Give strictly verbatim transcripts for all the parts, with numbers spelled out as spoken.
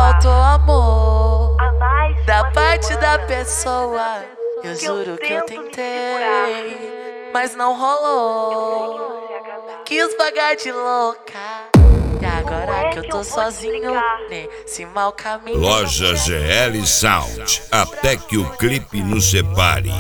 faltou amor da parte da pessoa. Eu juro que eu tentei, mas não rolou. Quis pagar de louca, e agora que eu tô sozinho nesse mau caminho. Loja G L Sound, até que o clipe nos separe.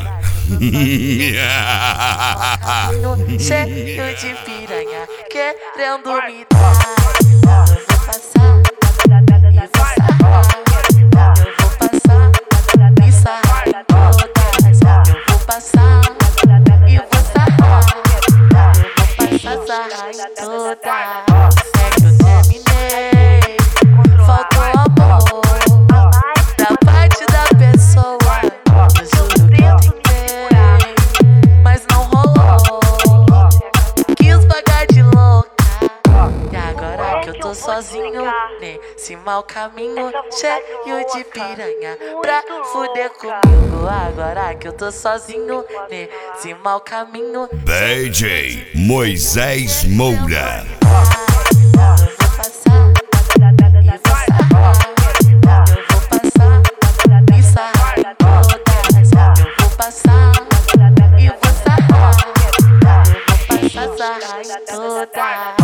Cheio de piranha querendo me dar. Eu vou passar e vou sarrar. Eu vou passar e sarrar em todas. Eu vou passar e vou sarrar. Eu vou passar, sarrar em todas. É que eu terminei, faltou amor da parte da pessoa. Eu juro que eu tentei, mas não rolou. Quis pagar de louca, e agora que eu tô sozinho nesse mau caminho, cheio de piranha pra fuder comigo. Agora que eu tô sozinho nesse mau caminho. D J Moisés Moura. Toda